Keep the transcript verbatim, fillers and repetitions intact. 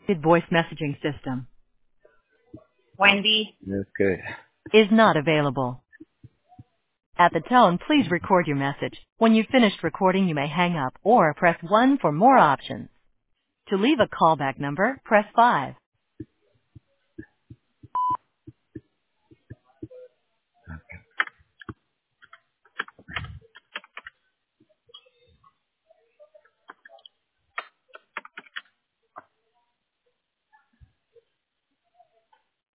voice messaging system Wendy. Okay. is not available. At the tone, please record your message. When you've finished recording, you may hang up or press one for more options. To leave a callback number, press five.